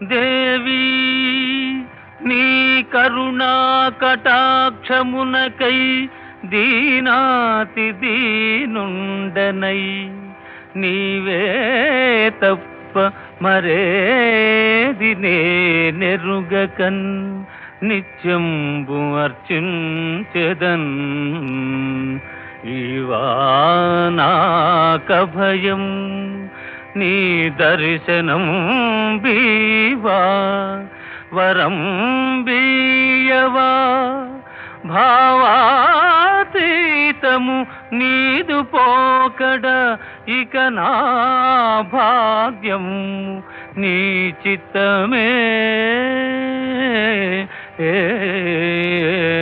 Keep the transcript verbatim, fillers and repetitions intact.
దేవి నీ కరుణా కటాక్షమునకై దీనాతి దీనుండనై నీవే తప్ప మరేది నెరుగకన్ నిత్యంబు అర్చించెదన్. ఈవానాక భయం నీ దర్శనం బీవా వరం బీయవా భావాతీతము నీదు పోకడ ఇక నా భాగ్యం నీ చిత్తమే. ఏ